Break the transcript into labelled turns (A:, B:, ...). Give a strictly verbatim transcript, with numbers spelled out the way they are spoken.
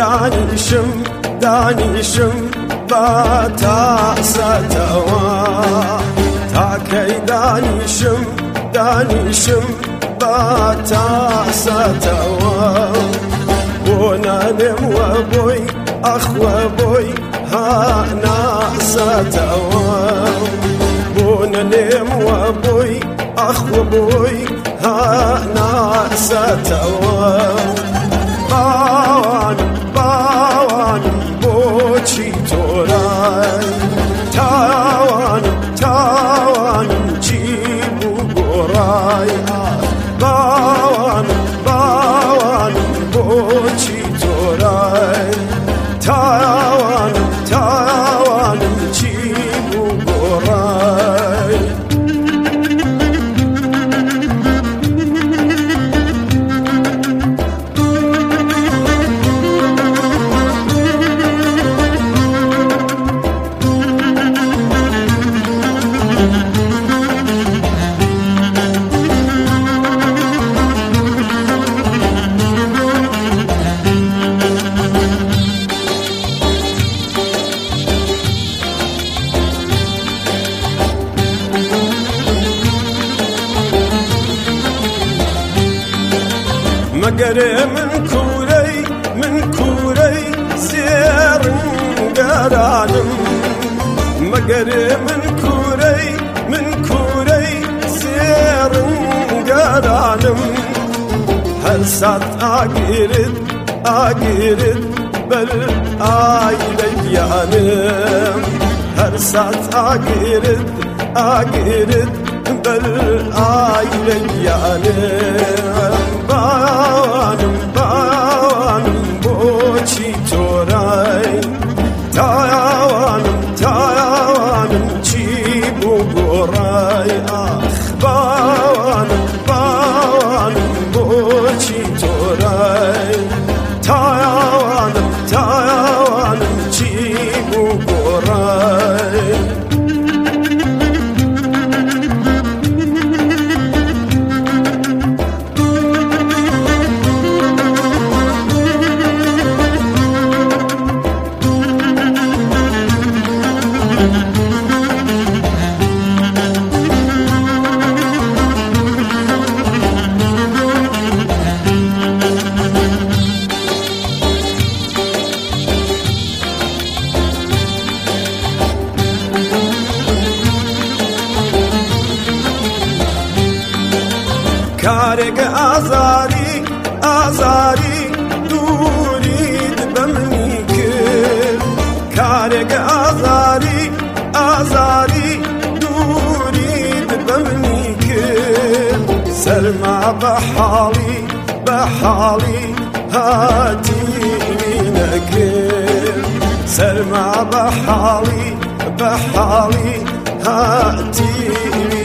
A: دانیشم دانیشم با تاسەتەوە تاکەی دانیشم دانیشم با تاسەتەوە بۆ نانێم وە بۆی ئەخوە بۆی هاناسەتەوە بۆ نەنێم وە بۆی ئەخوە بۆی هاناسەتەوە باوانم باوانم بۆچی تۆرای تاوانم تاوانم چی بوو گۆڕای باوانم باوانم بۆچی تۆرای تاوانم تاوانم چی بوو گۆڕای مەگەرێ من کوورەی من کوورەی زێڕنگەرانم مەگەرێ من کوورەی من کوورەی زێڕنگەرانم هەر سات ئاگرت ئاگرت بەر ئایلەیانم هەر سات ئاگرت ئاگرت بەر ئایلەیانم باوانم باوانم بۆچی تۆرای تاوانم تاوانم چی بوو گۆڕای ئاخ باوانم باوانم بۆچی تۆرای تاوانم تاوانم چی بوو گۆڕای کارێک ئازاری ئازاری دوورید بە منی کرد کارێک ئازاری ئازاری دوورید بە منی کرد سەرما بە حاڵی بە حاڵی هاتیوی نەکرد سەرما بە حاڵی بە حاڵی هاتیوی